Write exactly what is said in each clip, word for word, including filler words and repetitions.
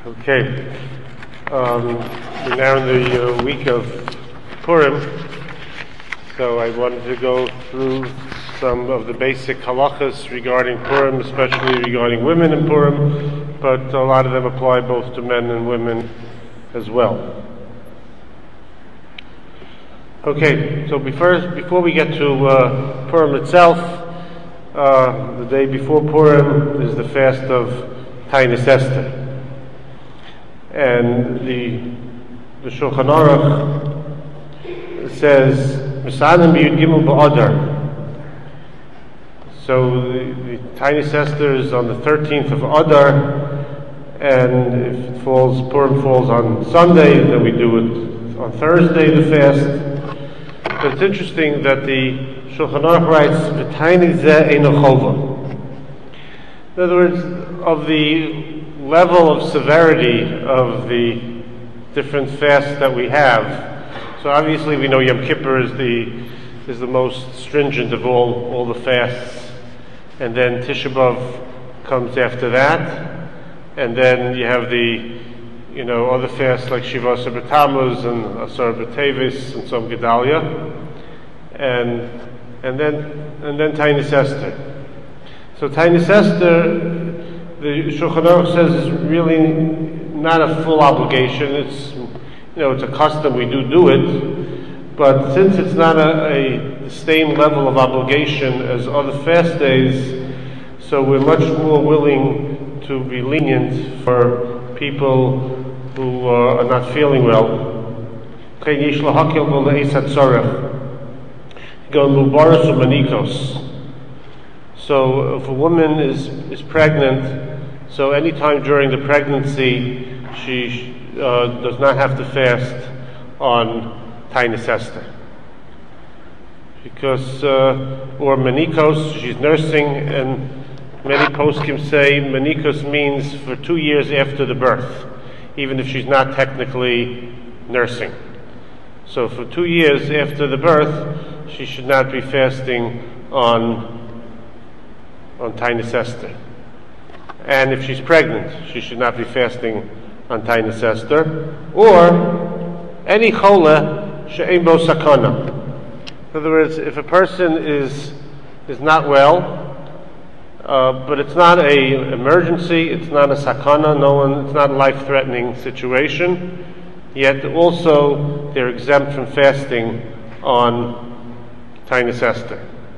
Okay, um, we're now in the uh, week of Purim, so I wanted to go through some of the basic halachas regarding Purim, especially regarding women in Purim, but a lot of them apply both to men and women as well. Okay, so before, before we get to uh, Purim itself, uh, the day before Purim is the fast of Tainus Esther. And the the Shulchan Aruch says Misanim b'Yud Gimel b'Adar. So the, the Tainus Esther is on the thirteenth of Adar, and if it falls, Purim falls on Sunday, then we do it on Thursday, the fast. But it's interesting that the Shulchan Aruch writes V'Tainus zeh eino chova. In other words, of the level of severity of the different fasts that we have. So obviously we know Yom Kippur is the is the most stringent of all, all the fasts, and then Tisha B'Av comes after that, and then you have the you know other fasts like Shiva Asar B'Tammuz and Asar B'Tevis and Tzom Gedalia, and and then and then Tainus Esther. So Tainus Esther, the Shulchan Aruch says, is really not a full obligation. It's, you know, it's a custom, we do do it, but since it's not a, a the same level of obligation as other fast days, so we're much more willing to be lenient for people who uh, are not feeling well. So if a woman is, is pregnant, so anytime during the pregnancy, she uh, does not have to fast on Tainus Esther. Because, uh, or Menikos, she's nursing, and many poskim say Menikos means for two years after the birth, even if she's not technically nursing. So for two years after the birth, she should not be fasting on on Tainus Esther. And if she's pregnant, she should not be fasting on Tainus Esther. Or any chola she'ein bo sakana. In other words, if a person is is not well, uh, but it's not a emergency, it's not a sakana, no one, it's not a life-threatening situation, yet also they're exempt from fasting on Tainus Esther.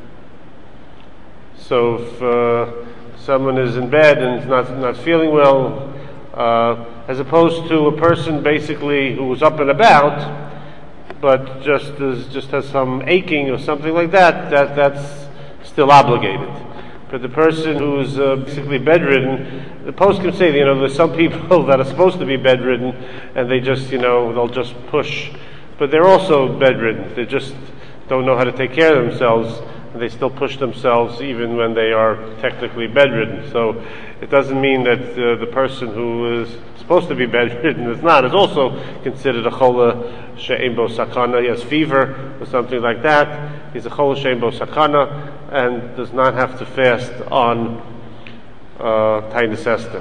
So if uh, someone is in bed and is not not feeling well, uh, as opposed to a person basically who is up and about, but just is, just has some aching or something like that, that that's still obligated. But the person who's uh, basically bedridden, the post can say, you know, there's some people that are supposed to be bedridden, and they just, you know, they'll just push, but they're also bedridden. They just don't know how to take care of themselves. They still push themselves even when they are technically bedridden. So it doesn't mean that uh, the person who is supposed to be bedridden is not. Is also considered a chola she'ein bo sakana. He has fever or something like that. He's a chola she'ein bo sakana and does not have to fast on uh, Tainus Esther.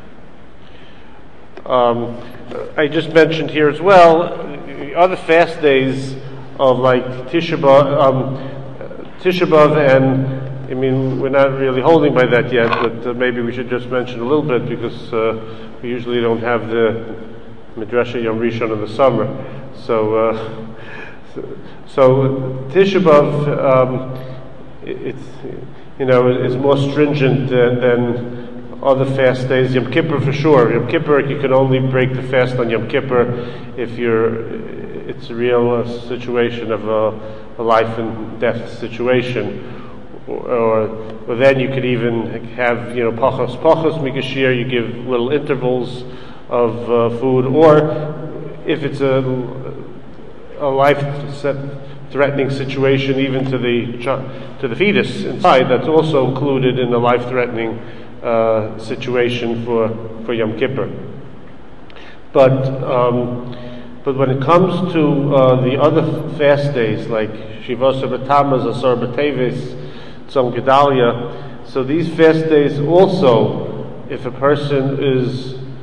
Um, I just mentioned here as well other fast days of like Tisha B'Av. Um, Tisha B'Av, and I mean, we're not really holding by that yet, but uh, maybe we should just mention a little bit because uh, we usually don't have the Midrasha Yom Rishon in the summer. So, uh, so, so Tisha B'Av, um, it's you know, is more stringent uh, than other fast days. Yom Kippur for sure. Yom Kippur, you can only break the fast on Yom Kippur if you're. It's a real uh, situation of a. a life and death situation, or, or, or then you could even have, you know, pachos pachos mikashir, you give little intervals of uh, food, or if it's a, a life-threatening situation, even to the to the fetus inside, that's also included in the life-threatening uh, situation for for Yom Kippur. But um, But when it comes to uh, the other fast days, like Shiva Asar B'Tammuz, Asar B'Tevis, Tzom Gedalia, so these fast days also, if a person is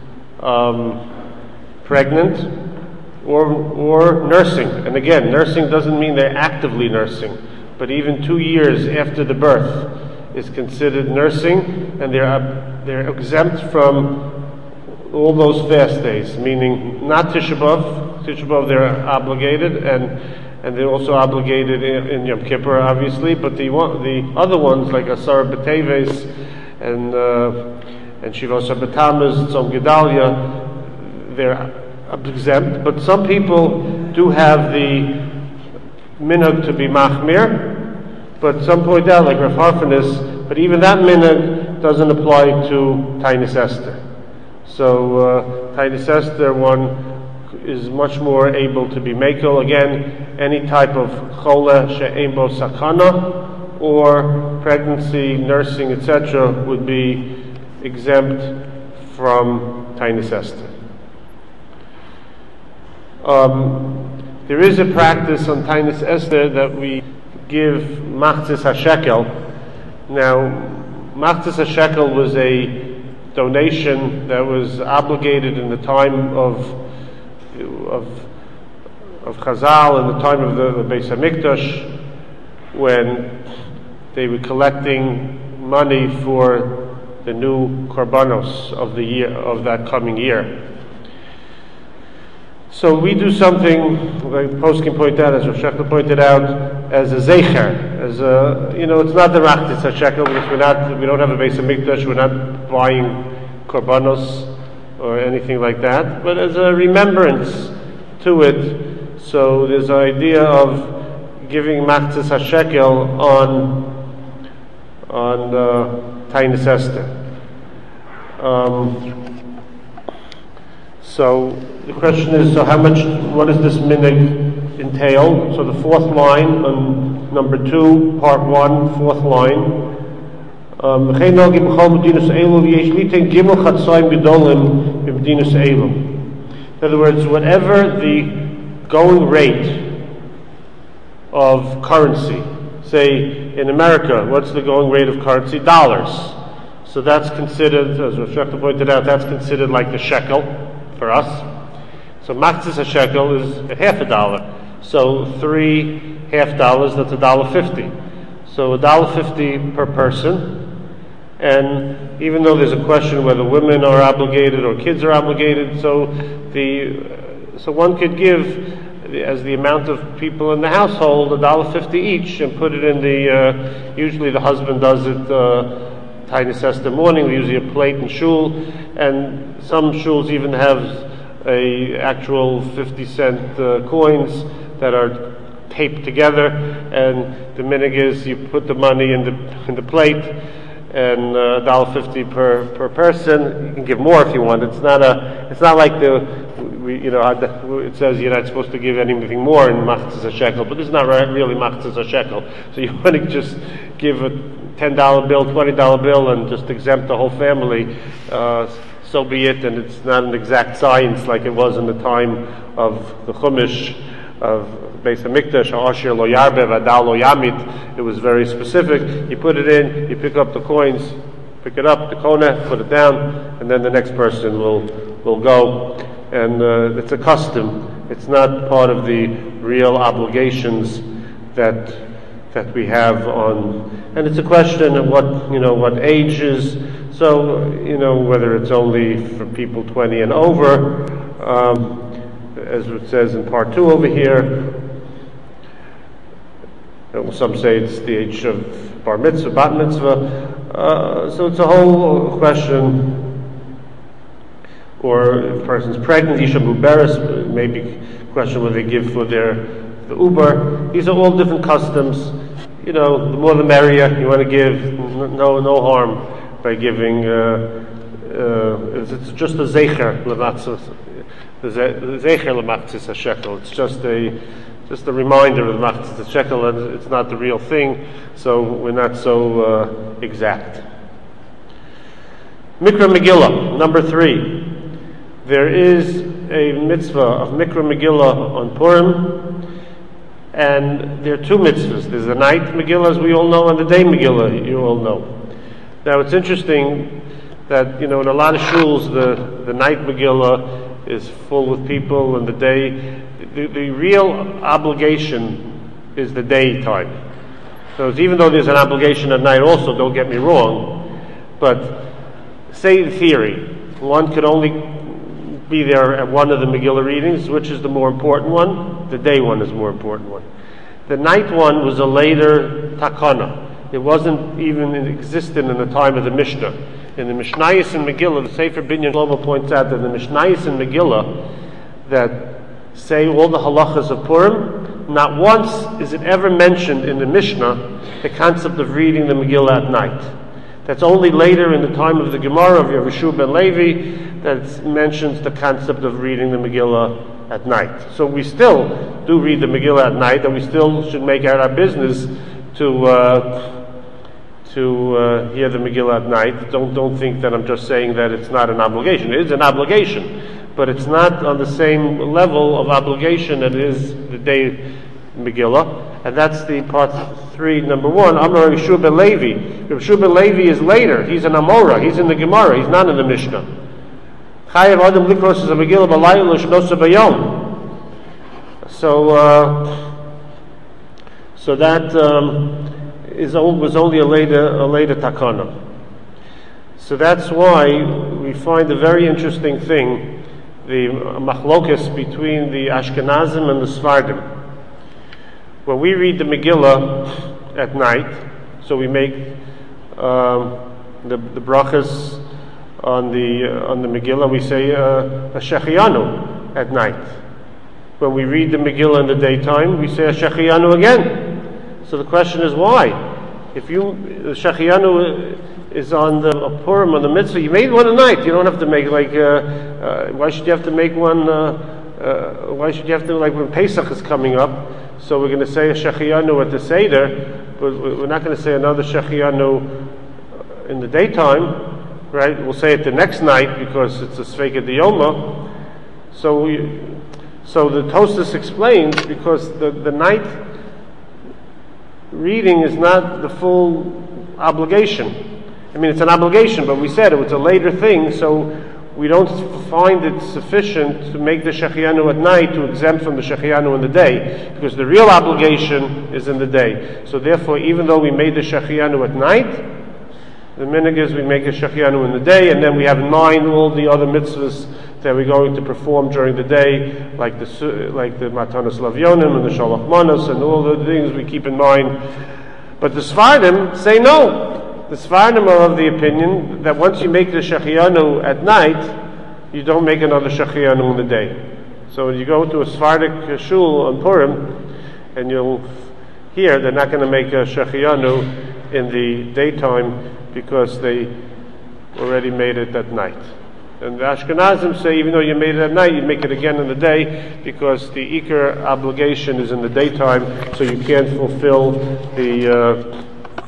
um, pregnant, or or nursing. And again, nursing doesn't mean they're actively nursing, but even two years after the birth is considered nursing, and they're uh, they're exempt from all those fast days. Meaning, not Tisha B'Av. Tisha B'Av they're obligated, and and they're also obligated in, in Yom Kippur, obviously. But the one, the other ones like Asar B'Teves and uh, and Shiva Asar B'Tammuz, Tzom Gedalia, they're exempt. But some people do have the minhag to be machmir. But some point out, like Rav Harfanis, but even that minhag doesn't apply to Tainis Esther. So uh, Tainis Esther, one is much more able to be mekel. Again, any type of chole she'ein bo sakana, or pregnancy, nursing, et cetera, would be exempt from Tainis Esther. Um, there is a practice on Tainis Esther that we give machzis hashekel. Now, machzis hashekel was a donation that was obligated in the time of of of Chazal, in the time of the, the Beis Hamikdash, when they were collecting money for the new korbanos of the year of that coming year. So we do something, like Poskin pointed out, as Rav Shechter pointed out, as a zecher, as a, you know, it's not the Machzis HaShekel, because we're not, we don't have a Beis Hamikdash, we're not buying korbanos or anything like that, but as a remembrance to it. So there's an idea of giving Machzis HaShekel on on uh, Tainis Esther. Um, so the question is, so how much, what does this minhag entail? So the fourth line on number two, part one, fourth line. Um, in other words, whatever the going rate of currency, say in America, what's the going rate of currency? Dollars. So that's considered, as Rav Shechter pointed out, that's considered like the shekel for us. So machzis a shekel is a half a dollar. So three half dollars, that's a dollar fifty. So a dollar fifty per person. And even though there's a question whether women are obligated or kids are obligated, so the so one could give as the amount of people in the household a dollar fifty each, and put it in the. Uh, usually the husband does it. Uh, Tainis Esther morning, we usually a plate and shul, and some shuls even have a actual fifty cent uh, coins that are taped together, and the minhag is you put the money in the in the plate, and a uh, dollar fifty per per person. You can give more if you want. It's not a. It's not like the. We, you know, it says you're not supposed to give anything more in machzis a shekel, but this is not really machzis a shekel. So you want to just give a ten dollar bill, twenty dollar bill, and just exempt the whole family. Uh, so be it. And it's not an exact science like it was in the time of the Chumash of Beis Hamikdash, Asher lo yarbe v'adal lo yamit. It was very specific. You put it in, you pick up the coins, pick it up, the kona, put it down, and then the next person will will go. And uh, it's a custom. It's not part of the real obligations that that we have on. And it's a question of what you know, what ages. So you know, whether it's only for people twenty and over, um, as it says in part two over here. Some say it's the age of bar mitzvah, bat mitzvah. Uh, so it's a whole question. Or if a person's pregnant, Isha Muberes, maybe question whether they give for their the Uber. These are all different customs. You know, the more the merrier. You want to give, no no harm by giving. Uh, uh, it's, it's just a zecher lematzis, the zecher lematzis a shekel. It's just a just a reminder of the matzis a shekel, and it's not the real thing. So we're not so uh, exact. Mikra Megillah, number three. There is a mitzvah of Mikra Megillah on Purim, and there are two mitzvahs. There's the night Megillah, as we all know, and the day Megillah, you all know. Now it's interesting, that, you know, in a lot of shuls, the, the night Megillah is full with people, and the day, the, the real obligation is the daytime. So even though there's an obligation at night also, don't get me wrong, but say in theory, one could only be there at one of the Megillah readings. Which is the more important one? The day one is the more important one. The night one was a later takana. It wasn't even existent in the time of the Mishnah. In the Mishnayos and Megillah, the Sefer Binyan Shlomo points out that in the Mishnayos and Megillah that say all the halachas of Purim, not once is it ever mentioned in the Mishnah the concept of reading the Megillah at night. That's only later in the time of the Gemara of Yehoshua ben Levi that mentions the concept of reading the Megillah at night. So we still do read the Megillah at night, and we still should make it our business to uh, to uh, hear the Megillah at night. Don't don't think that I'm just saying that it's not an obligation. It is an obligation, but it's not on the same level of obligation that it is the day Megillah. And that's the part three, number one. Amar Yehoshua ben Levi. Yehoshua ben Levi is later. He's an Amora. He's in the Gemara. He's not in the Mishnah. Chayav Adam Likros is a Megillah b'layla shnosa b'yom. So, uh, so that um, is was only a later a later takana. So that's why we find a very interesting thing, the machlokes between the Ashkenazim and the Sfardim. When we read the Megillah at night, so we make um, the, the brachas on the uh, on the Megillah, we say uh, a Shechianu at night. When we read the Megillah in the daytime, we say a Shechianu again. So the question is why? If you the Shechianu is on the Purim, on the mitzvah, you made one at night. You don't have to make like. Uh, uh, why should you have to make one? Uh, uh, why should you have to like when Pesach is coming up? So we're going to say a Shechianu at the Seder, but we're not going to say another Shechianu in the daytime, right? We'll say it the next night because it's a Sveika Diyoma. So we, so the Tosfos explains because the, the night reading is not the full obligation. I mean, it's an obligation, but we said it was a later thing, so we don't find it sufficient to make the Shechianu at night to exempt from the Shechianu in the day, because the real obligation is in the day. So therefore, even though we made the Shechianu at night, the minhag is we make a Shechianu in the day, and then we have in mind all the other mitzvahs that we're going to perform during the day, like the like the Matanos Lavyonim and the Shalach Manos and all the things we keep in mind. But the Sfardim say no. The Sfardim are of the opinion that once you make the Shechianu at night, you don't make another Shechianu in the day. So when you go to a Sephardic shul on Purim, and you'll hear they're not going to make a Shechianu in the daytime because they already made it at night. And the Ashkenazim say even though you made it at night, you make it again in the day because the Iker obligation is in the daytime, so you can't fulfill the uh,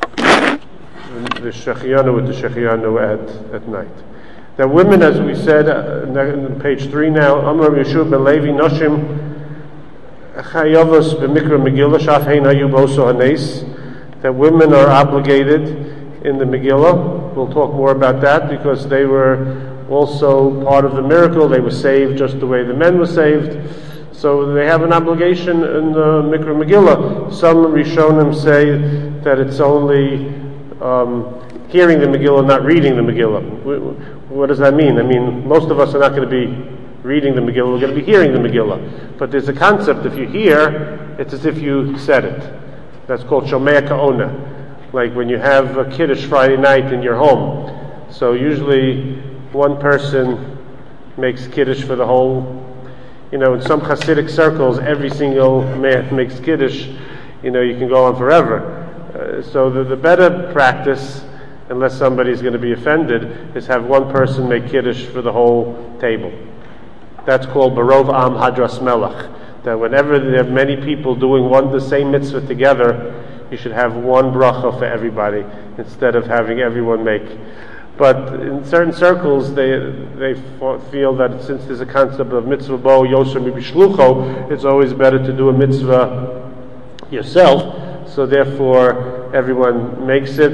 the Shechianu with the Shechianu at, at night. Now women, as we said, uh, on page three now, Amar Yehoshua ben Levi, Noshim Chayavos b'Mikra Megillah, Shafhein Hayu Boso Hanes, that women are obligated in the Megillah. We'll talk more about that because they were also part of the miracle. They were saved just the way the men were saved. So they have an obligation in the Mikra Megillah. Some Rishonim say that it's only um, hearing the Megillah, not reading the Megillah. What does that mean? I mean, most of us are not going to be reading the Megillah, we're going to be hearing the Megillah. But there's a concept, if you hear, it's as if you said it. That's called Shomea Ka'ona. Like when you have a Kiddush Friday night in your home. So usually one person makes Kiddush for the whole, you know, in some Hasidic circles, every single man makes Kiddush, you know, you can go on forever. Uh, so the, the better practice, unless somebody's going to be offended, is have one person make Kiddush for the whole table. That's called Barov Am Hadras Melech. That whenever there are many people doing one the same mitzvah together, you should have one bracha for everybody, instead of having everyone make. But in certain circles, they they feel that since there's a concept of mitzvah bo yoser mibishlucho, it's always better to do a mitzvah yourself. So therefore, everyone makes it.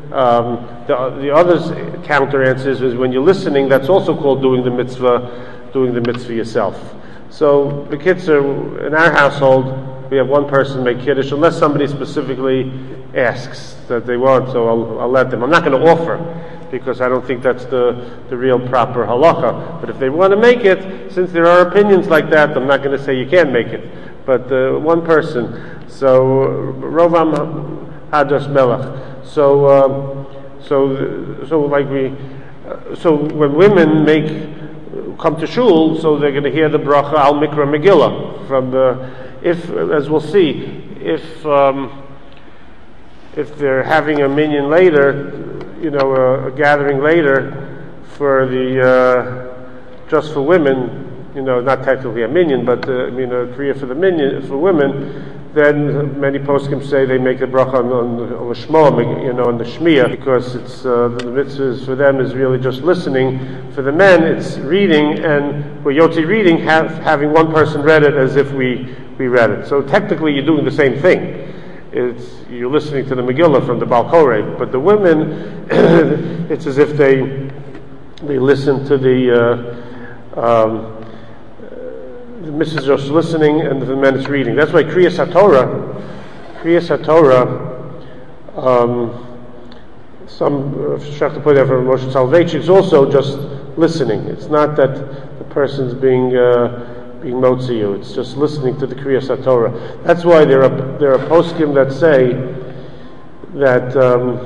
Um, the, the other counter answer is, is when you're listening, that's also called doing the mitzvah, doing the mitzvah yourself. So the kids are, in our household, we have one person make kiddush, unless somebody specifically asks that they want, so I'll, I'll let them. I'm not going to offer, because I don't think that's the, the real proper halacha. But if they want to make it, since there are opinions like that, I'm not going to say you can't make it. But uh, one person, so Rovam Hadas Melech. So, uh, so, so like we, uh, so when women make come to shul, so they're going to hear the bracha al mikra Megillah from the. If, as we'll see, if um, if they're having a minyan later, you know, a, a gathering later for the uh, just for women, you know, not technically a minyan, but uh, I mean a kriya for the minyan for women. Then many poskim say they make the bracha on, on, on the shmo, you know, on the shmiya, because it's uh, the mitzvah for them is really just listening. For the men, it's reading, and we're yotzi reading, have, having one person read it as if we, we read it. So technically, you're doing the same thing. It's you're listening to the Megillah from the Baal Koreh, but the women, it's as if they they listen to the. Uh, um, The missus is just listening, and the men is reading. That's why Kriyas HaTorah, Kriyas HaTorah, um, some Shach to put for Moshe Salvation is also just listening. It's not that the person's being uh, being motzi you. It's just listening to the Kriyas HaTorah. That's why there are there are poskim that say that. Um,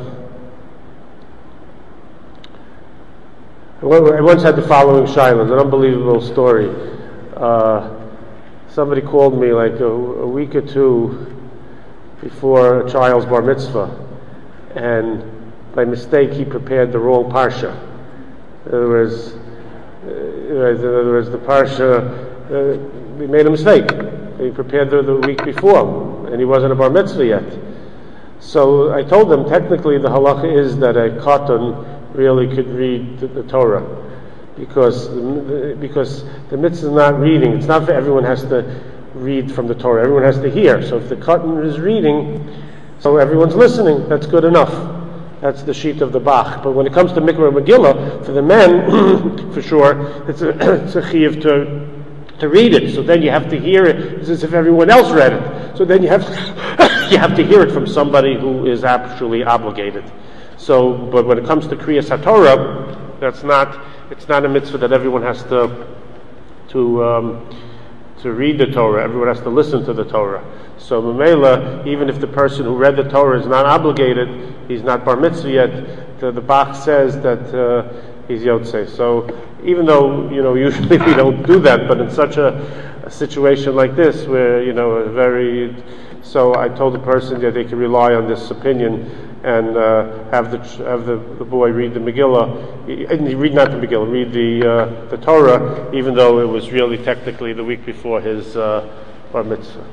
I once had the following shayla, an unbelievable story. Uh, somebody called me like a, a week or two before a child's bar mitzvah, and by mistake he prepared the wrong parsha. In other words, uh, in other words, the parsha uh, he made a mistake. He prepared the, the week before, and he wasn't a bar mitzvah yet. So I told them technically the halacha is that a katan really could read the, the Torah. Because the, because the mitzvah is not reading. It's not for everyone has to read from the Torah. Everyone has to hear. So if the katan is reading, so everyone's listening. That's good enough. That's the sheet of the Bach. But when it comes to Mikra Megillah, for the men, for sure, it's a, it's a chiyuv to to read it. So then you have to hear it. It's as if everyone else read it. So then you have to, you have to hear it from somebody who is actually obligated. So, but when it comes to Kriyas HaTorah, that's not. It's not a mitzvah that everyone has to to um, to read the Torah. Everyone has to listen to the Torah. So Mamela, even if the person who read the Torah is not obligated, he's not bar mitzvah yet. The, the Bach says that uh, he's yotzei. So even though you know usually we don't do that, but in such a, a situation like this, where you know a very so I told the person that they can rely on this opinion. And uh, have the have the, the boy read the Megillah, and he read not the Megillah, read the uh, the Torah, even though it was really technically the week before his uh, bar mitzvah.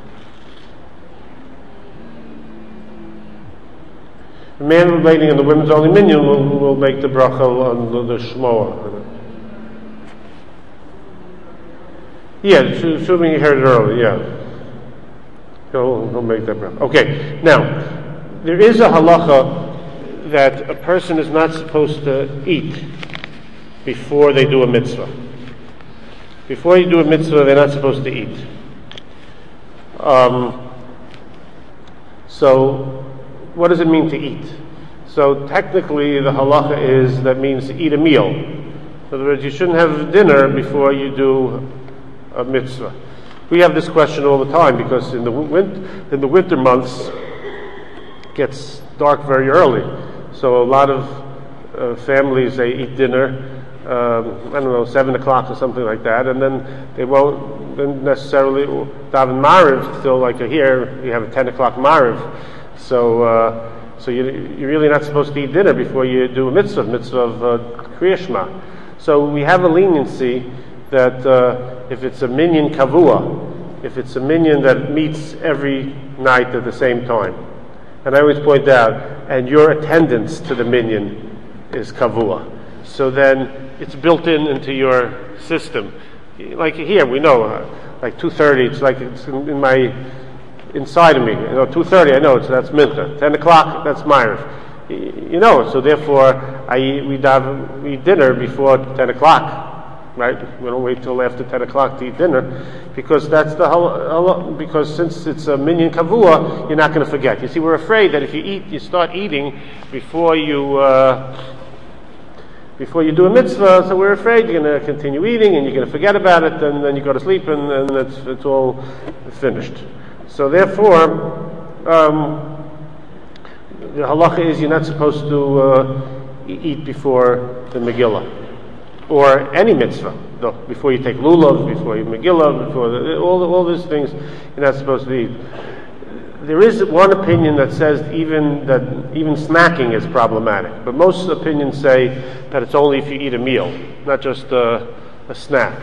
The man relating in the women's only minyan will, will make the bracha on the, the shmoah. Yeah, assuming you heard it earlier. Yeah, he'll, he'll make that bracha. Okay, now. There is a halacha that a person is not supposed to eat before they do a mitzvah. Before you do a mitzvah, they're not supposed to eat. Um, so, what does it mean to eat? So, technically, the halacha is that means to eat a meal. In other words, you shouldn't have dinner before you do a mitzvah. We have this question all the time because in the win- in the winter months. Gets dark very early, so a lot of uh, families they eat dinner um, I don't know seven o'clock or something like that, and then they won't then necessarily daven Mariv till like here you have a ten o'clock Mariv, so uh, so you, you're really not supposed to eat dinner before you do a mitzvah mitzvah of uh, Kriya Shema. So we have a leniency that uh, if it's a minyan kavua, if it's a minyan that meets every night at the same time. And I always point out, and your attendance to the minyan is kavua. So then it's built in into your system. Like here, we know, uh, like two thirty, it's like it's in my, inside of me. You know, two thirty, I know, it's, that's mincha. ten o'clock, that's Ma'ariv. you know. So therefore, I eat, we, daven, we eat dinner before ten o'clock. Right? We don't wait till after ten o'clock to eat dinner, because that's the whole, because since it's a minyan kavua, you're not going to forget. You see, we're afraid that if you eat, you start eating before you uh, before you do a mitzvah, so we're afraid you're going to continue eating and you're going to forget about it, and then you go to sleep and, and it's, it's all finished. So therefore, um, the halacha is you're not supposed to uh, eat before the Megillah. Or any mitzvah, no, before you take lulav, before you Megillah, before the, all all these things, you're not supposed to eat. There is one opinion that says even that even snacking is problematic, but most opinions say that it's only if you eat a meal, not just a, a snack.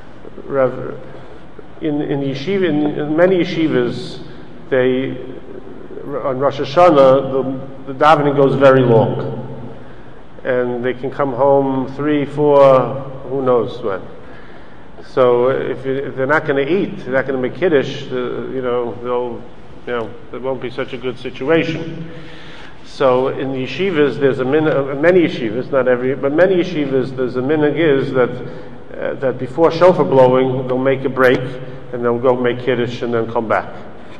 In in yeshiva, in, in many yeshivas, they on Rosh Hashanah the, the davening goes very long. And they can come home three, four, who knows when. So if, you, if they're not going to eat, they're not going to make kiddush, uh, you know, they'll, you know, it won't be such a good situation. So in the yeshivas, there's a min, uh, many yeshivas, not every, but many yeshivas, there's a minhag is that uh, that before shofar blowing, they'll make a break and they'll go make kiddush and then come back.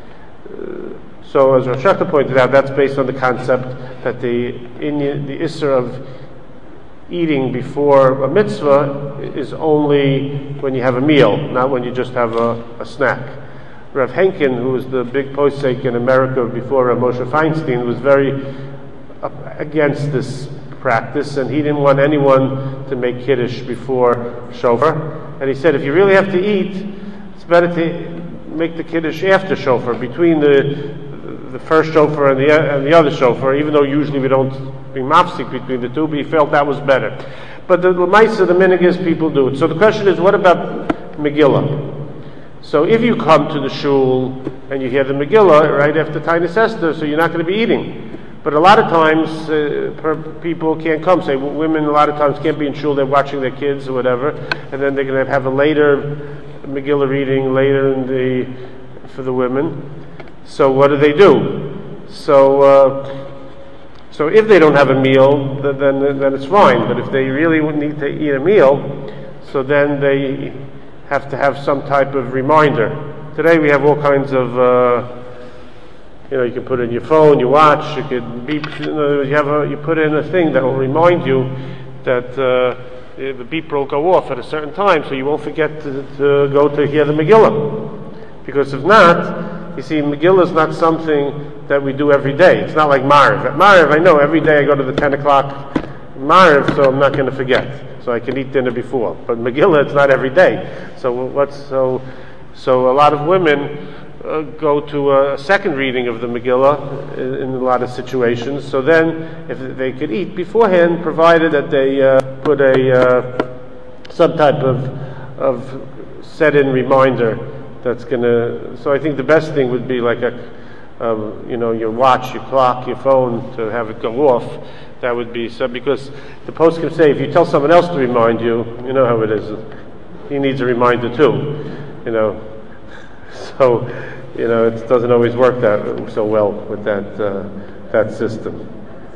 Uh, So, as Rosh Hashanah pointed out, that's based on the concept that the in the issur of eating before a mitzvah is only when you have a meal, not when you just have a, a snack. Rav Henkin, who was the big posek in America before Rav Moshe Feinstein, was very against this practice, and he didn't want anyone to make kiddush before shofar. And he said, if you really have to eat, it's better to make the kiddush after shofar, between the the first shofar and the and the other shofar, even though usually we don't be mafsik between the two, but he felt that was better. But the l'maisa, the minhag is people do it. So the question is, what about Megillah? So if you come to the shul and you hear the Megillah right after Taanis Esther, so you're not going to be eating. But a lot of times uh, per, people can't come. Say women a lot of times can't be in shul; they're watching their kids or whatever, and then they're going to have a later Megillah reading later in the for the women. So what do they do? So, uh, so if they don't have a meal, then, then then it's fine. But if they really would need to eat a meal, so then they have to have some type of reminder. Today we have all kinds of, uh, you know, you can put in your phone, your watch, you could beep. You know, you have a, you put in a thing that will remind you that uh, the beep will go off at a certain time, so you won't forget to, to go to hear the Megillah. Because if not, you see, Megillah is not something that we do every day. It's not like Mariv. At Mariv, I know every day I go to the ten o'clock Mariv, so I'm not going to forget. So I can eat dinner before. But Megillah, it's not every day. So what's so? So a lot of women uh, go to a second reading of the Megillah in, in a lot of situations. So then, if they could eat beforehand, provided that they uh, put a uh, some type of of set-in reminder. That's gonna. So I think the best thing would be like a, um, you know, your watch, your clock, your phone to have it go off. That would be so, because the post can say if you tell someone else to remind you, you know how it is. He needs a reminder too, you know. So, you know, it doesn't always work that so well with that uh, that system.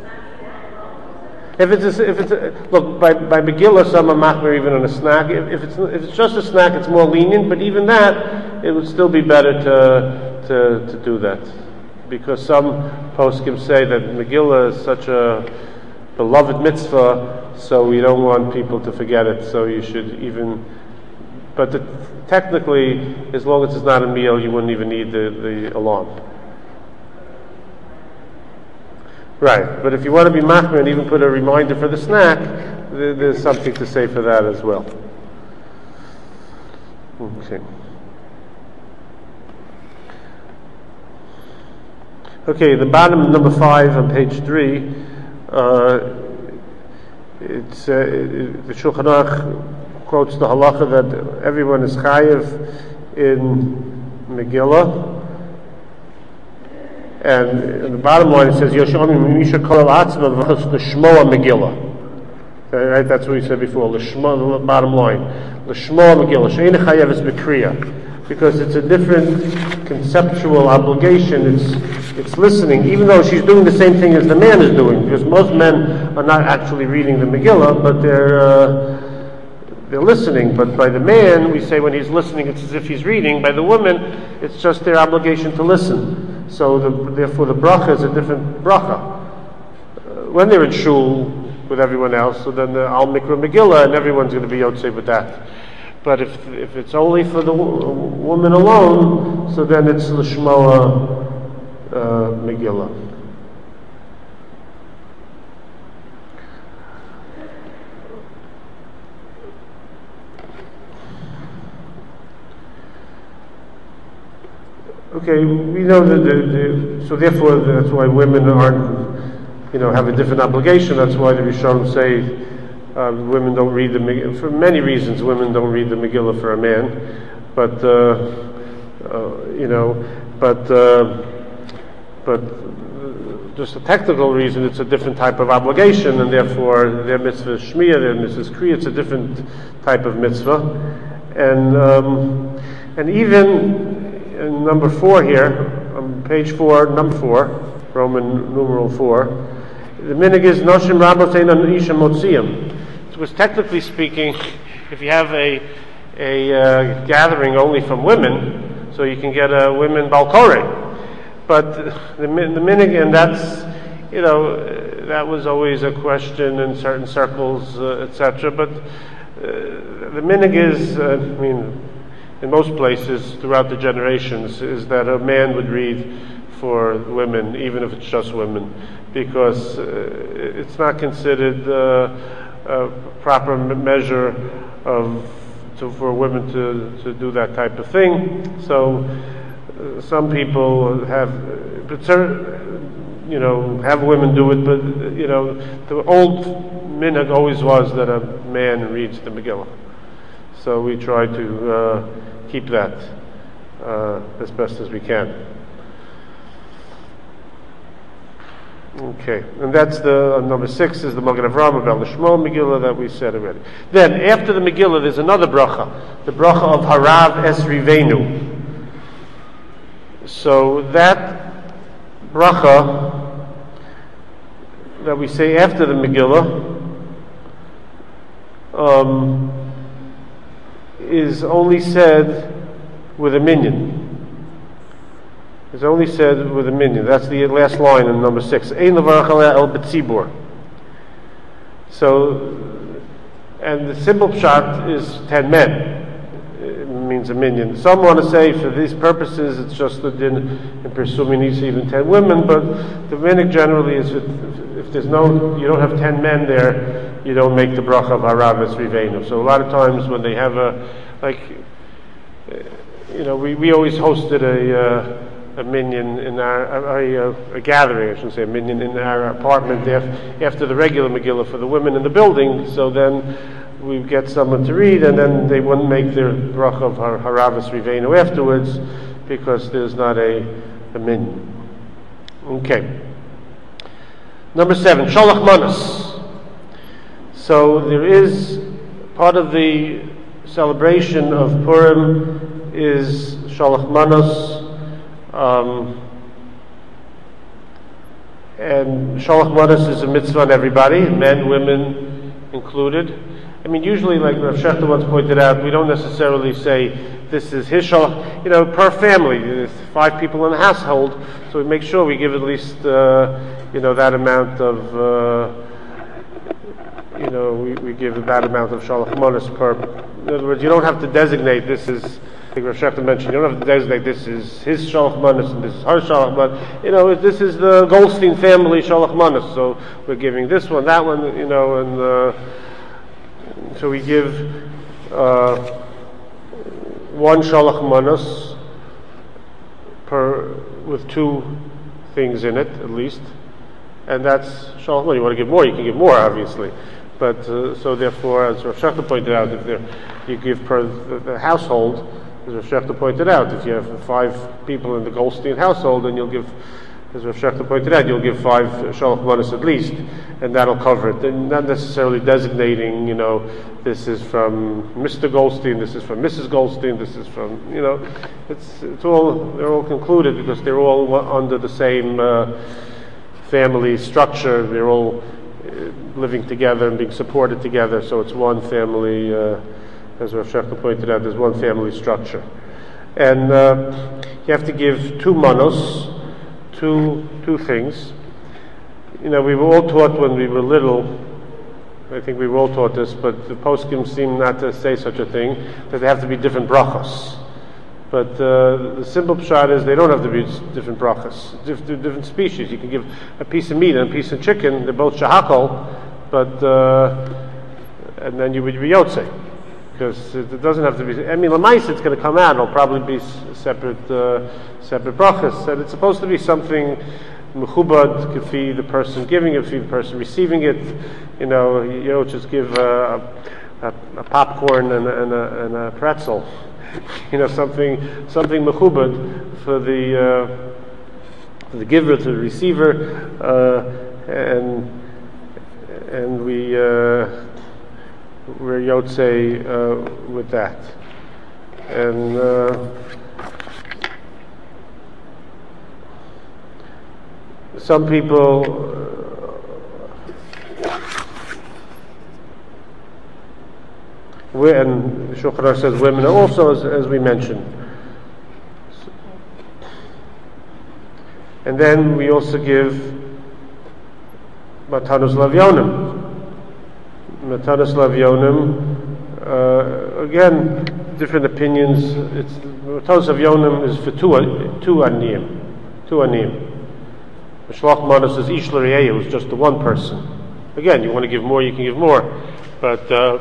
If it's a, if it's a, look by by Megillah, some are machmir even on a snack. If, if it's if it's just a snack, it's more lenient. But even that, it would still be better to to to do that, because some poskim say that Megillah is such a beloved mitzvah, so we don't want people to forget it. So you should even. But the, technically, as long as it's not a meal, you wouldn't even need the, the alarm. Right, but if you want to be machmir and even put a reminder for the snack, there, there's something to say for that as well. Okay. Okay, the bottom number five on page three. Uh, it's uh, it, the Shulchan Aruch quotes the halacha that everyone is chayiv in Megillah. And in the bottom line it says, Yoshami Misha Kol Atzma L'Shmoa Megillah. Right, that's what we said before. L'Shmoa, the bottom line. L'Shmoa Megillah. She'ein chayev es b'kriya. Because it's a different conceptual obligation. It's it's listening, even though she's doing the same thing as the man is doing, because most men are not actually reading the Megillah, but they're uh, they're listening. But by the man, we say when he's listening, it's as if he's reading. By the woman, it's just their obligation to listen. So the, therefore, the bracha is a different bracha. Uh, when they're in shul with everyone else, so then the Al Mikra Megillah, and everyone's going to be yotzei with that. But if if it's only for the w- woman alone, so then it's L'Shmoa uh, Megillah. Okay, we know that the, the, so therefore that's why women aren't, you know, have a different obligation. That's why the Rishonim say uh, women don't read the Megillah. For many reasons, women don't read the Megillah for a man. But, uh, uh, you know, but, uh, but just a technical reason, it's a different type of obligation, and therefore their mitzvah is Shmiya, their mitzvah is Kriya, it's a different type of mitzvah. And, um, and even in number four here, on page four, number four, Roman numeral four, the minig is Noshim Rabotein an Isha Motziyim. Because technically speaking, if you have a a uh, gathering only from women, so you can get a women balkore. But the, the minig, and that's, you know, that was always a question in certain circles, uh, et cetera. But uh, the minig is, uh, I mean, in most places throughout the generations, is that a man would read for women, even if it's just women, because uh, it's not considered uh, a proper measure of to, for women to, to do that type of thing. So uh, some people have, but certain, you know, have women do it, but you know, the old minhag always was that a man reads the Megillah. So we try to uh, keep that uh, as best as we can. Okay, and that's the uh, number six is the Magen Avraham about the Shmuel Megillah that we said already. Then after the Megillah, there's another bracha, the bracha of Harav Esrivenu. So that bracha that we say after the Megillah um, is only said with a minyan. It's only said with a minyan. That's the last line in number six. Ein levarach aleh el betzibur. So, and the simple pshat is ten men. It means a minyan. Some want to say for these purposes it's just the din in presuming needs even ten women, but the minhag generally is if, if there's no, you don't have ten men there, you don't make the bracha of Harav Esrivenu. So a lot of times when they have a, like, you know, we, we always hosted a uh, a minyan in our a, a, a gathering, I shouldn't say a minyan, in our apartment after, after the regular Megillah for the women in the building. So then we get someone to read, and then they wouldn't make their bracha of Harav Esrivenu afterwards because there's not a, a minyan. Okay. Number seven, Sholach Manos. So there is part of the celebration of Purim is Sholach Manos. Um, and Sholach Manos is a mitzvah on everybody, men, women included. I mean, usually, like Rav Shechter once pointed out, we don't necessarily say this is his Sholach. You know, per family, there's five people in the household, so we make sure we give at least, uh, you know, that amount of, uh, you know, we, we give that amount of Sholach Manos per. In other words, you don't have to designate this is. Like Rav Shechter mentioned, you don't have to designate this is his Sholach Manos and this is her Sholach Manos. You know, this is the Goldstein family Sholach Manos, so we're giving this one, that one, you know, and uh, so we give uh, one Sholach Manos per with two things in it at least, and that's Sholach Manos. You want to give more, you can give more, obviously. But uh, so therefore, as Rav Shechter pointed out, if there, you give per the, the household. As Rav Shechter pointed out, if you have five people in the Goldstein household, then you'll give as Rav Shechter pointed out, you'll give five shalach manos at least, and that'll cover it. And not necessarily designating, you know, this is from Mister Goldstein, this is from Missus Goldstein, this is from, you know, it's it's all, they're all concluded because they're all under the same uh, family structure. They're all uh, living together and being supported together, so it's one family, uh, as Rav Shechter pointed out, there's one family structure. And uh, you have to give two manos, two two things. You know, we were all taught when we were little, I think we were all taught this, but the poskim seem not to say such a thing, that they have to be different brachos. But uh, the simple pshat is they don't have to be different brachos, Dif- different species. You can give a piece of meat and a piece of chicken, they're both shahakol, but, uh, and then you would be yotzei. Because it doesn't have to be, I mean, Lamais, it's going to come out, it'll probably be separate, uh, separate brachas. And it's supposed to be something mechubad, kafi the person giving it, kafi the person receiving it. You know, you don't just give a, a, a popcorn and a, and, a, and a pretzel. You know, something something mechubad for the uh, for the giver to the receiver, uh, and and we uh, we're yotzei uh, with that, and. Uh, Some people uh, we, and Shulchan Aruch says women also, as, as we mentioned. And then we also give Matanos Lavyonim. Matanos Lavyonim, uh, again, different opinions. It's Matanos Lavyonim is for two two aniyim, two aniyim. Shlach manos is ish l're'eh, who's just the one person. Again, you want to give more, you can give more, but uh,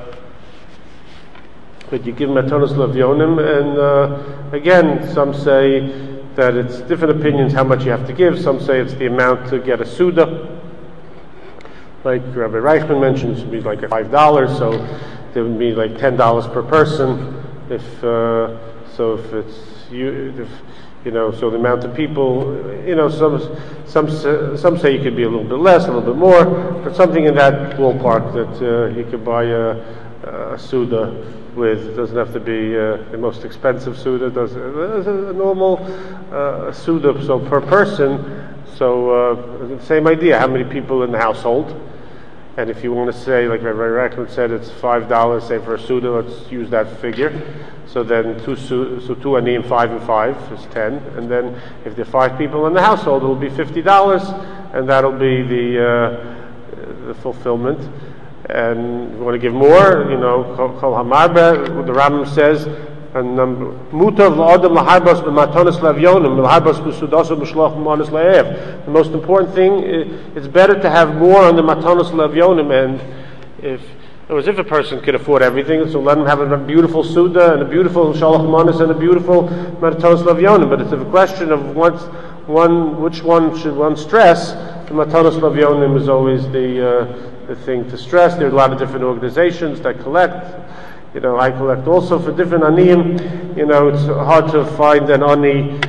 but you give matanos lavyonim, and uh, again, some say that it's different opinions how much you have to give. Some say it's the amount to get a suda, like Rabbi Reichman mentioned, it should be like five dollars, so there would be like ten dollars per person. If uh, so, if it's you, if you know, so the amount of people, you know, some some some say you could be a little bit less, a little bit more, but something in that ballpark that uh, you could buy a, a Suda with. It doesn't have to be uh, the most expensive Suda. It does a, a normal uh, Suda, so per person. So uh, same idea. How many people in the household? And if you want to say, like Rabbi Reichman said, it's five dollars, say for a Suda, let's use that figure. So then two so two aniyim, five and five is ten, and then if there are five people in the household, it will be fifty dollars, and that'll be the uh, the fulfillment. And if you want to give more, you know, kol hamarba, the Rambam says, and mutav la'adam laharbas b'matanos lavyonim laharbas b'sudaso b'shloch manos la'ev. The most important thing, it's better to have more on the matanos lavyonim, and if in other words, if a person could afford everything, so let him have a beautiful Suda and a beautiful Shalach Manos and a beautiful Matanos Lavyonim. But it's a question of what's one, which one should one stress. The Matanos Lavyonim is always the uh, the thing to stress. There are a lot of different organizations that collect. You know, I collect also for different aniyim. You know, it's hard to find an ani.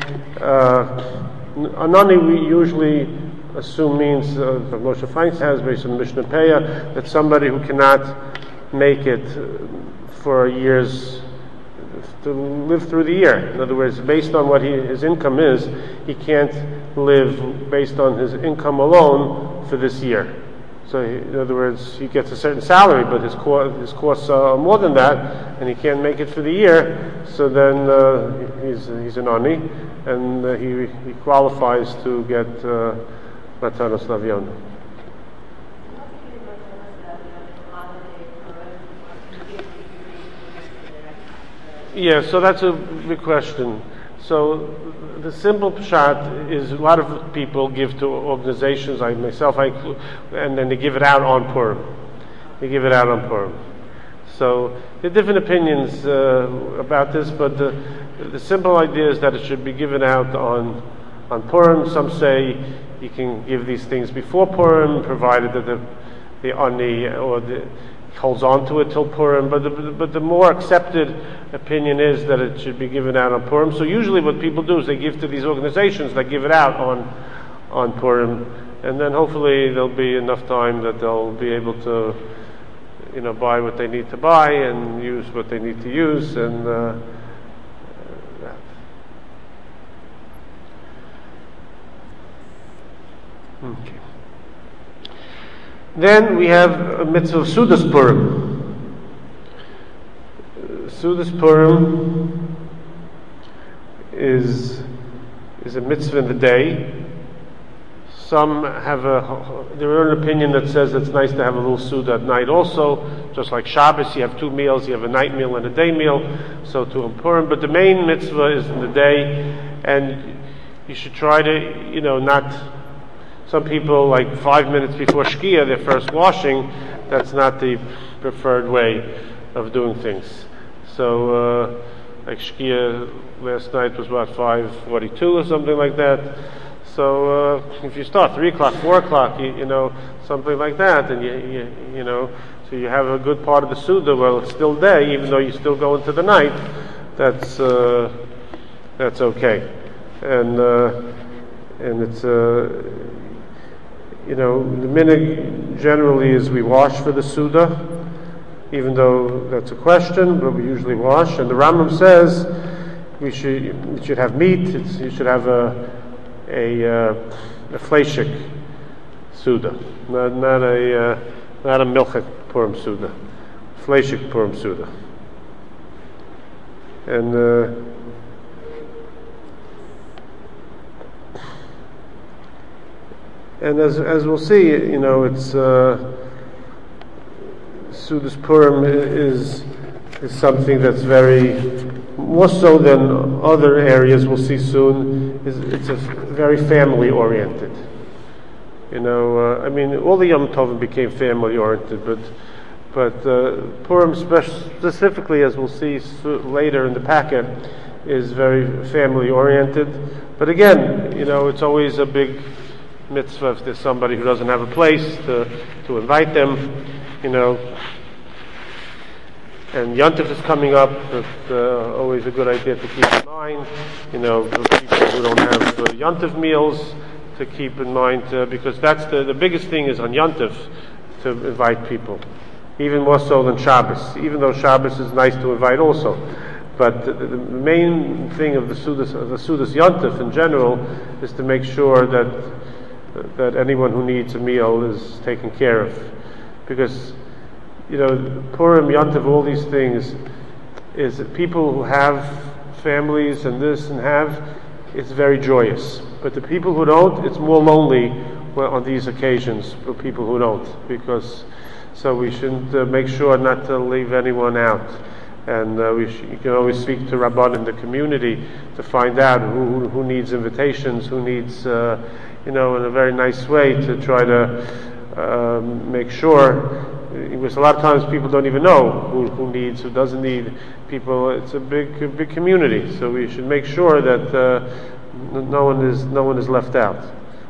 Uh, an ani we usually assume means, uh, Moshe Feinstein has based on Mishnah Peah, that somebody who cannot make it for years to live through the year. In other words, based on what he, his income is, he can't live based on his income alone for this year. So, he, in other words, he gets a certain salary, but his co- his costs are more than that, and he can't make it for the year. So then uh, he's he's an ani, and uh, he he qualifies to get uh, Matanos Lavyonim. Yeah, so that's a big question. So the simple pshat is a lot of people give to organizations, I myself, I include, and then they give it out on Purim. They give it out on Purim. So there are different opinions uh, about this, but the, the simple idea is that it should be given out on on Purim. Some say you can give these things before Purim, provided that the the ani or the holds on to it till Purim. But the, but the more accepted opinion is that it should be given out on Purim. So usually what people do is they give to these organizations that give it out on on Purim, and then hopefully there'll be enough time that they'll be able to, you know, buy what they need to buy and use what they need to use, and uh, that. Okay. Then we have a mitzvah of Sudas Purim. Sudas Purim is is a mitzvah in the day. Some have a, their own opinion that says it's nice to have a little Suda at night also, just like Shabbos, you have two meals, you have a night meal and a day meal, so too in Purim. But the main mitzvah is in the day, and you should try to, you know, not, some people like five minutes before Shkia, their first washing, that's not the preferred way of doing things. So, uh, like Shkia last night was about five forty-two or something like that. So uh, if you start three o'clock, four o'clock, you, you know, something like that, and you, you you know, so you have a good part of the Suda. Well, it's still day, even though you still go into the night. That's uh, that's okay, and uh, and it's uh, you know, the minhag generally is we wash for the Suda, even though that's a question, but we usually wash. And the Rambam says we should you should have meat. It's, you should have a a uh, a fleishik Suda, not not a uh, not a milchik Purim Suda, fleishik Purim Suda, and uh, and as as we'll see, you know, it's uh, Sudas Purim is is something that's very, more so than other areas we'll see soon, is it's a very family oriented. You know, uh, I mean, all the Yom Tovim became family oriented, but but uh, Purim specifically, as we'll see so later in the packet, is very family oriented. But again, you know, it's always a big mitzvah if there's somebody who doesn't have a place to to invite them, you know. And Yontif is coming up. It's uh, always a good idea to keep in mind. You know, for people who don't have uh, Yontif meals, to keep in mind, uh, because that's the, the biggest thing is on Yontif, to invite people. Even more so than Shabbos. Even though Shabbos is nice to invite also. But the, the main thing of the Sudas, of the Sudas Yontif in general, is to make sure that that anyone who needs a meal is taken care of. Because, you know, Purim, Yontif, all these things, is that people who have families and this and have, it's very joyous. But the people who don't, it's more lonely on these occasions for people who don't. Because, so we should uh, make sure not to leave anyone out. And uh, we sh- you can always speak to Rabban in the community to find out who who needs invitations, who needs, uh, you know, in a very nice way to try to um, make sure. Because a lot of times people don't even know who, who needs, who doesn't need. People, it's a big, a big community, so we should make sure that uh, no one is no one is left out.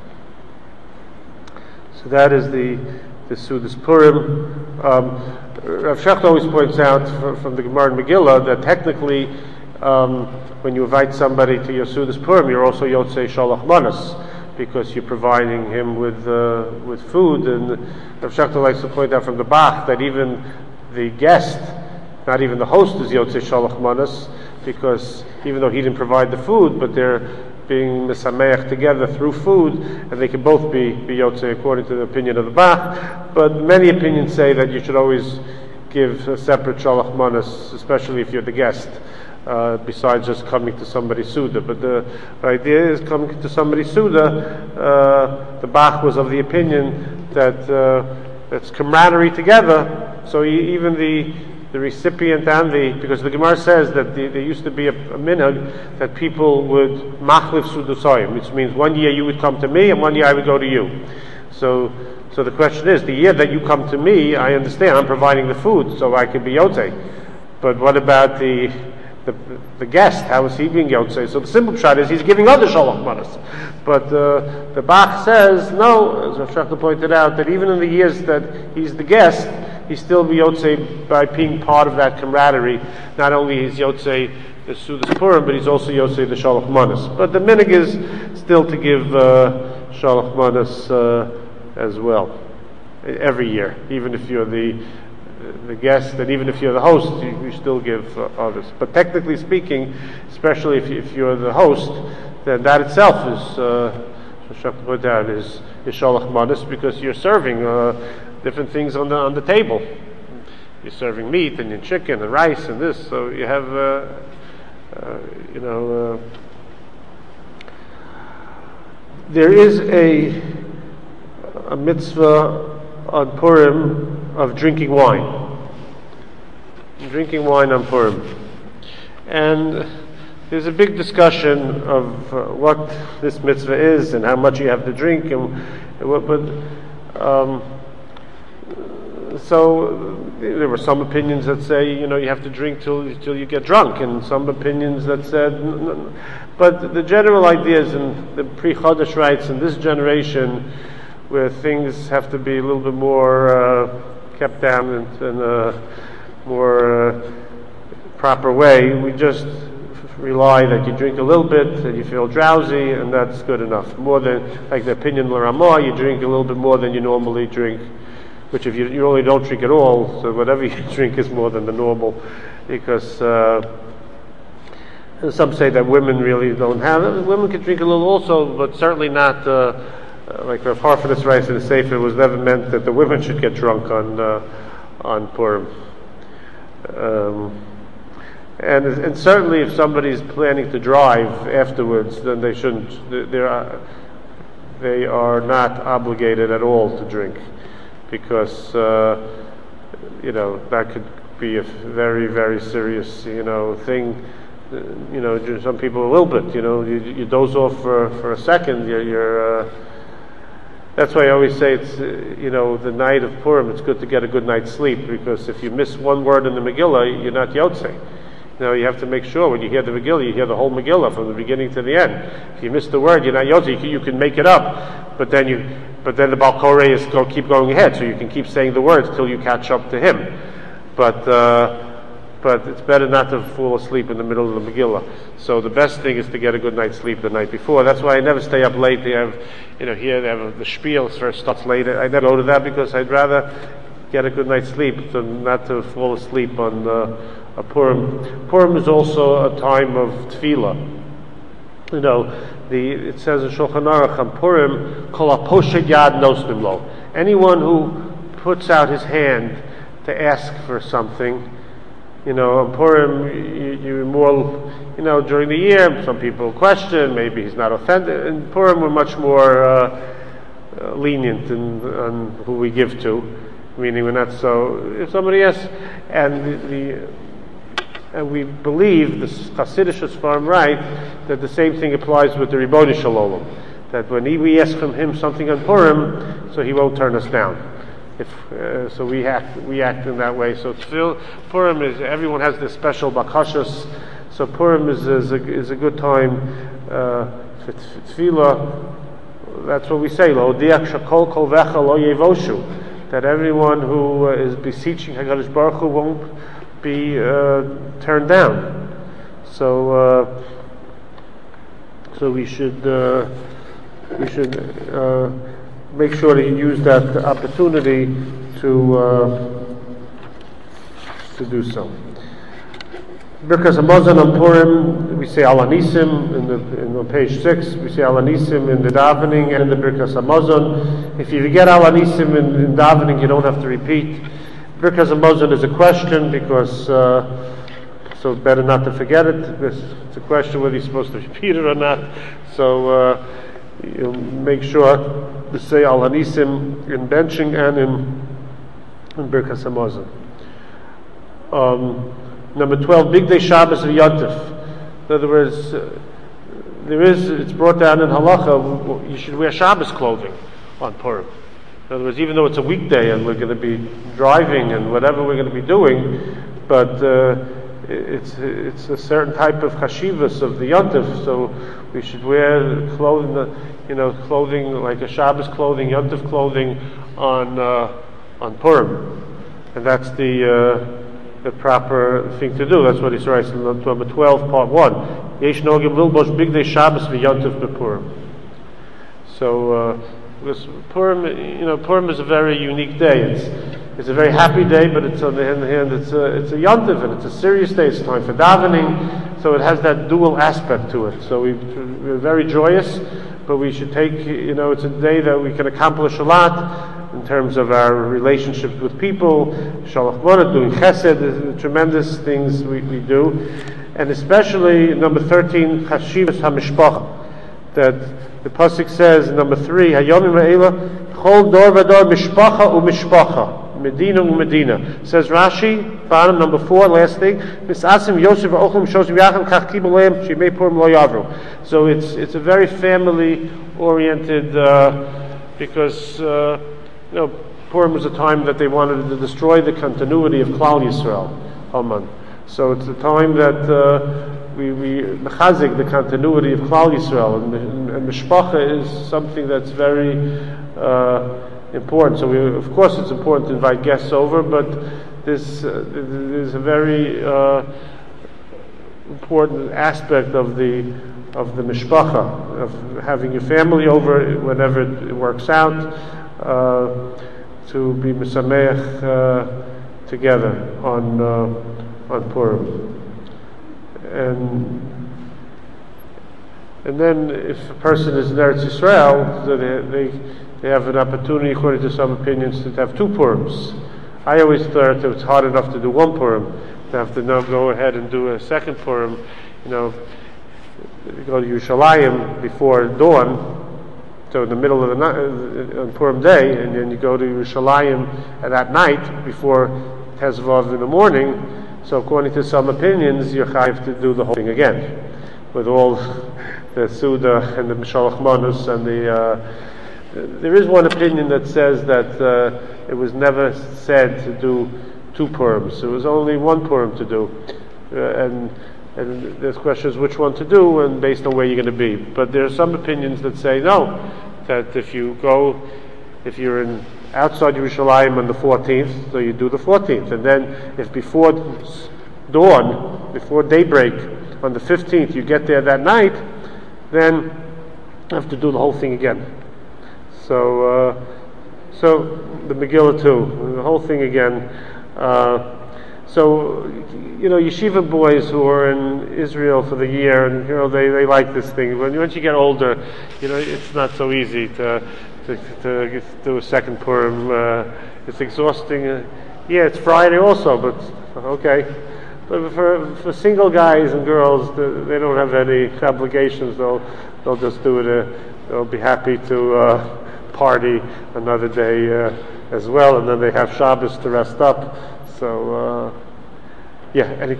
So that is the the Sudas Purim. Um, Rav Shecht always points out from, from the Gemara in Megillah that technically, um, when you invite somebody to your Sudas Purim, you're also Yotzei Sholach Manas, because you're providing him with uh, with food. And Rav Shechter likes to point out from the Bach that even the guest, not even the host, is Yotzei Sholach Manas, because even though he didn't provide the food, but they're being mesameach together through food, and they can both be, be Yotzei according to the opinion of the Bach. But many opinions say that you should always give a separate Sholach Manas, especially if you're the guest. Uh, besides just coming to somebody's Suda. But the, the idea is coming to somebody's Suda, uh, the Bach was of the opinion that uh, it's camaraderie together, so he, even the the recipient and the, because the Gemara says that the, there used to be a, a minhag that people would machlif Sudasayim, which means one year you would come to me and one year I would go to you. So so the question is, the year that you come to me, I understand, I'm providing the food, so I could be Yotzei. But what about the The, the guest, how is he being Yotzei? So the simple shot is he's giving other Sholach Manas. But uh, the Bach says, no, as Rav Shechter pointed out, that even in the years that he's the guest, he's still be Yotzei by being part of that camaraderie. Not only is Yotzei the Sudas Purim, but he's also Yotzei the Sholach Manas. But the minhag is still to give uh, shalach manas uh, as well, every year, even if you're the the guest, and even if you're the host, you, you still give uh, others. But technically speaking, especially if, you, if you're the host, then that itself is uh, is is shalach manas, because you're serving uh, different things on the on the table. You're serving meat and chicken and rice and this, so you have uh, uh, you know uh, there is a a mitzvah on Purim of drinking wine. Drinking wine on Purim. And there's a big discussion of uh, what this mitzvah is and how much you have to drink. And, and what, but um, so there were some opinions that say, you know, you have to drink till till you get drunk, and some opinions that said, n- n- but the general idea is in the pre-Chodesh rites in this generation, where things have to be a little bit more uh, kept down in, in a more uh, proper way. We just rely that you drink a little bit and you feel drowsy, and that's good enough. More than, like the opinion l'ramah, you drink a little bit more than you normally drink, which if you, you only don't drink at all, so whatever you drink is more than the normal, because uh, some say that women really don't have it. Women can drink a little also, but certainly not uh, Uh, like Rav Harford's writes in the Sefer, it was never meant that the women should get drunk on uh, on Purim. Um, and and certainly, if somebody is planning to drive afterwards, then they shouldn't. They are they are not obligated at all to drink, because uh, you know that could be a very very serious you know thing. You know, some people a little bit. You know, you, you doze off for for a second, you're. you're uh, That's why I always say it's, uh, you know, the night of Purim, it's good to get a good night's sleep, because if you miss one word in the Megillah, you're not Yotzei. You know, you have to make sure when you hear the Megillah, you hear the whole Megillah from the beginning to the end. If you miss the word, you're not Yotzei. You can, you can make it up, but then you, but then the Baal Koreh is go keep going ahead, so you can keep saying the words till you catch up to him. But uh, but it's better not to fall asleep in the middle of the Megillah. So the best thing is to get a good night's sleep the night before. That's why I never stay up late. They have, you know, here they have the spiel first starts late. I never go to that because I'd rather get a good night's sleep than not to fall asleep on uh, a Purim. Purim is also a time of tefillah. You know, the it says in Shulchan Aruch on Purim, Kol haposhet yad nosnim lo. Anyone who puts out his hand to ask for something. You know, on Purim, you, you more, you know, during the year, some people question, maybe he's not authentic. In Purim, we're much more uh, uh, lenient in, on who we give to, meaning we're not so, if somebody asks, and the, the and we believe, the Hasidic Sfarim write, that the same thing applies with the Ribbono Shel Olam, that when he, we ask from him something on Purim, so he won't turn us down. If, uh, so we act we act in that way. So tefillah, Purim is, everyone has this special bakashas. So Purim is is a, is a good time uh, for tefillah. That's what we say. Lo diach shakol kol vecha lo yevoshu. That everyone who uh, is beseeching Hakadosh Baruch Hu won't be uh, turned down. So uh, so we should uh, we should. Uh, make sure that you use that opportunity to uh, to do so. Birkas Hamazon on Purim, we say Al Hanisim in the in on page six. We say Al Hanisim in the davening and in the Birkas Hamazon. If you forget Al Hanisim in, in davening, you don't have to repeat. Birkas Hamazon is a question because uh, so it's better not to forget it. It's a question whether you're supposed to repeat it or not. So. Uh, You make sure to say Al Hanisim in benching and in, in Birkas Hamazon. Um, number twelve, Big Day Shabbos of Yontif. In other words, uh, there is, it's brought down in Halacha, you should wear Shabbos clothing on Purim. In other words, even though it's a weekday and we're going to be driving and whatever we're going to be doing, but uh, it's it's a certain type of chashivas of the Yontif, so we should wear clothing, you know, clothing like a Shabbos clothing, Yontif clothing on uh, on Purim, and that's the uh, the proper thing to do. That's what he writes in number twelve, part one. Yesh nogim lilbosh big day Shabbos v'Yontif bePurim. So, uh, because Purim, you know, Purim is a very unique day. It's it's a very happy day, but it's on the other hand, it's a it's a yontif, and it's a serious day. It's time for davening, so it has that dual aspect to it. So we we're very joyous, but we should take, you know, it's a day that we can accomplish a lot in terms of our relationships with people, shalach v'rach, doing chesed, tremendous things we, we do, and especially number thirteen, chashivas hamishpacha, that the pasuk says, number three, hayomim ha'ela, chol dor v'dor mishpacha u'mishpacha, Medina u'Medina. Says Rashi, bottom number four, last thing, misasim yosef v'ochlim shosim yacham kach kibul lehem shemei purim lo yavru. So it's it's a very family oriented, uh, because uh, you know, Purim was a time that they wanted to destroy the continuity of Klal Yisrael, Haman. So it's a time that uh, we we mechazik the continuity of Klal Yisrael, and, and, and mishpacha is something that's very uh, important. So we, of course, it's important to invite guests over, but this uh, there's a very uh, important aspect of the of the mishpacha, of having your family over whenever it works out, uh, to be misameach uh, together on uh, on Purim. And and then if a person is in Eretz Yisrael, so they, they they have an opportunity, according to some opinions, to have two Purims. I always thought it's hard enough to do one Purim, to have to now go ahead and do a second Purim. You know, you go to Yerushalayim before dawn, so in the middle of the night, on Purim day, and then you go to Yerushalayim at that night before Tezvav in the morning. So according to some opinions, you're chayav to do the whole thing again, with all the Suda and the Mishalach Manus and the... Uh, there is one opinion that says that uh, it was never said to do two Purims. It was only one Purim to do. Uh, and and there's questions which one to do and based on where you're going to be. But there are some opinions that say no, that if you go, if you're in outside Yerushalayim on the fourteenth, so you do the fourteenth. And then if before dawn, before daybreak on the fifteenth, you get there that night, then you have to do the whole thing again. So, uh, so the Megillah too, the whole thing again. Uh, so, you know, yeshiva boys who are in Israel for the year, and you know, they, they like this thing. When once you get older, you know, it's not so easy to to, to do a second Purim. Uh, it's exhausting. Uh, yeah, it's Friday also, but okay. But for for single guys and girls, they don't have any obligations. They'll they'll just do it. Uh, they'll be happy to. Uh, party another day uh, as well, and then they have Shabbos to rest up. So, uh, yeah. Any?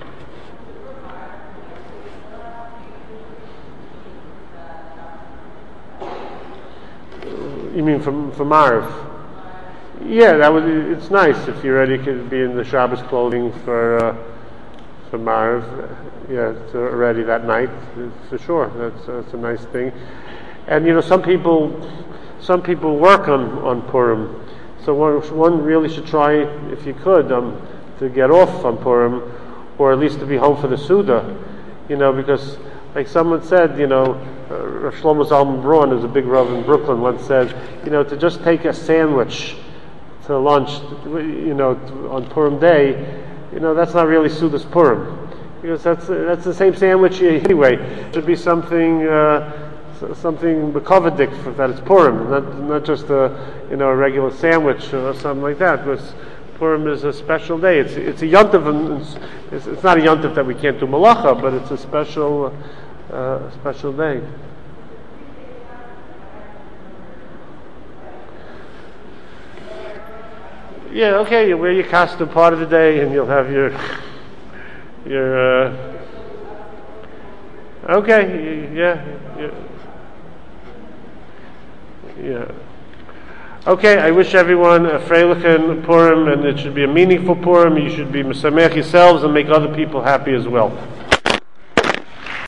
You mean from from Marv? Yeah, that would. It's nice if you're ready to be in the Shabbos clothing for uh, for Marv. Yeah, it's already that night for sure. That's that's a nice thing. And you know, some people. Some people work on, on Purim, so one, one really should try, if you could, um, to get off on Purim, or at least to be home for the Suda, you know, because like someone said, you know, uh, Shlomo Zalman Braun, who's a big Rav in Brooklyn, once said, you know, to just take a sandwich to lunch, you know, on Purim day, you know, that's not really Suda's Purim, because that's that's the same sandwich anyway. It should be something. Uh, something bekovadik that it's Purim, not not just a you know a regular sandwich or something like that. Because Purim is a special day. It's it's a yontif, and it's, it's not a yontif that we can't do malacha, but it's a special uh, special day. Yeah, okay. You wear your costume part of the day, and you'll have your your. Uh, okay, yeah. yeah. Yeah. Okay, I wish everyone a freilichen Purim, and it should be a meaningful Purim. You should be mesamech yourselves and make other people happy as well.